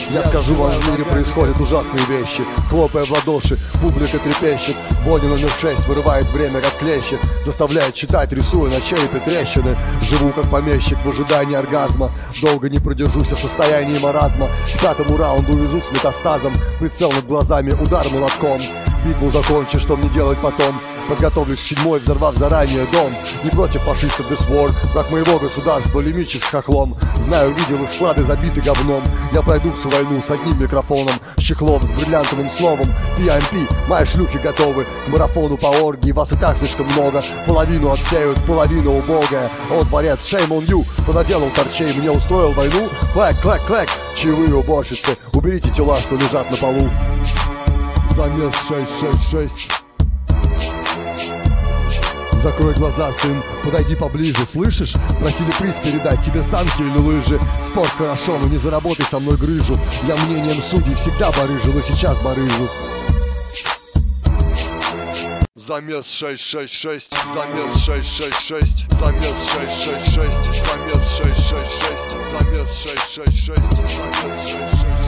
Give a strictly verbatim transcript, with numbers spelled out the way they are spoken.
Я скажу вам, в мире происходят ужасные вещи. Хлопая в ладоши, публика трепещет. Боди номер шесть вырывает время как клещи, заставляет читать, рисуя на черепе трещины. Живу как помещик в ожидании оргазма. Долго не продержусь в состоянии маразма. К пятому раунду увезу с метастазом. Прицел над глазами, удар молотком. Битву закончишь, что мне делать потом? Подготовлюсь к седьмой, взорвав заранее дом. Не против фашистов this war, враг моего государства, лимитчик с хохлом. Знаю, видел их склады забиты говном. Я пройду всю войну с одним микрофоном, с чехлом, с бриллиантовым словом. пи эм пи, мои шлюхи готовы к марафону по оргии. Вас и так слишком много, половину отсеют, половину убогая. О, дворец, shame on you, понаделал торчей, мне устроил войну. Клэк, клэк, клэк, чаевые уборщицы, уберите тела, что лежат на полу. Замес шесть шесть шесть. Закрой глаза, сын, подойди поближе, слышишь? Просили приз передать тебе санки или лыжи. Спорт хорошо, но не заработай со мной грыжу. Я мнением судей всегда барыжу, но сейчас барыжу. Замес шесть шесть шесть, замес шесть шесть шесть, замес шесть шесть шесть, замес шесть шесть шесть, замес шесть шесть шесть, замес шесть шесть шесть.